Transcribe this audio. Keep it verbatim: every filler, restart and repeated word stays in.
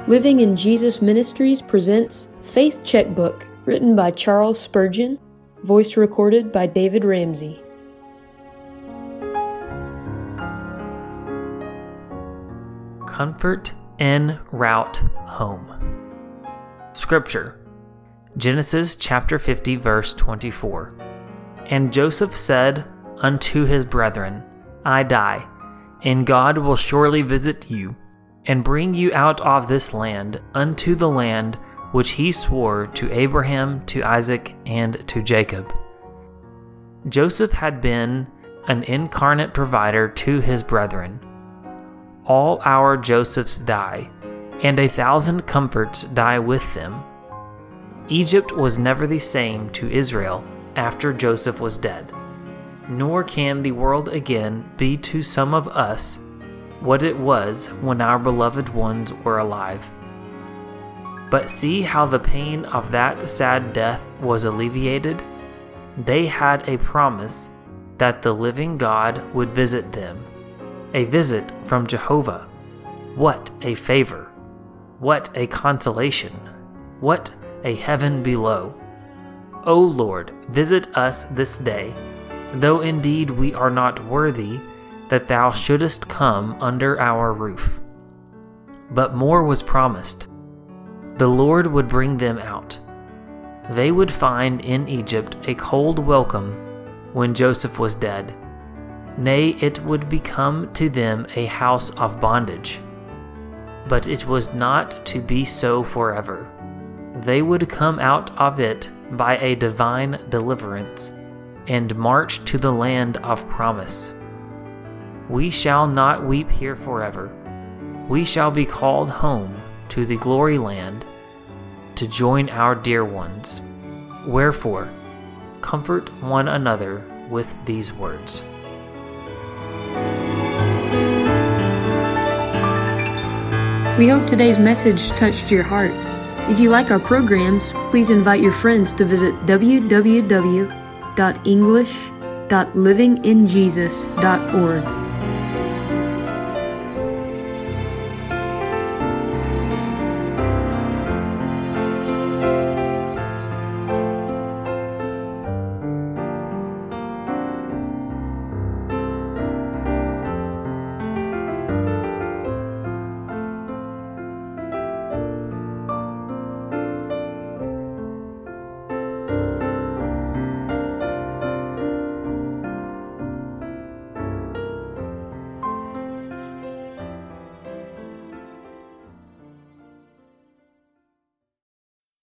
Living in Jesus Ministries presents Faith Checkbook, written by Charles Spurgeon, voice recorded by David Ramsey. Comfort en route home. Scripture, Genesis chapter fifty, verse twenty-four. And Joseph said unto his brethren, I die, and God will surely visit you, and bring you out of this land unto the land which he swore to Abraham, to Isaac, and to Jacob. Joseph had been an incarnate provider to his brethren. All our Josephs die, and a thousand comforts die with them. Egypt was never the same to Israel after Joseph was dead, nor can the world again be to some of us what it was when our beloved ones were alive. But see how the pain of that sad death was alleviated. They had a promise that the living God would visit them. A visit from Jehovah. What a favor! What a consolation! What a heaven below! O Lord, visit us this day, though indeed we are not worthy that thou shouldest come under our roof. But more was promised. The Lord would bring them out. They would find in Egypt a cold welcome when Joseph was dead. Nay, it would become to them a house of bondage. But it was not to be so forever. They would come out of it by a divine deliverance, and march to the land of promise. We shall not weep here forever. We shall be called home to the glory land, to join our dear ones. Wherefore, comfort one another with these words. We hope today's message touched your heart. If you like our programs, please invite your friends to visit w w w dot english dot living in jesus dot org.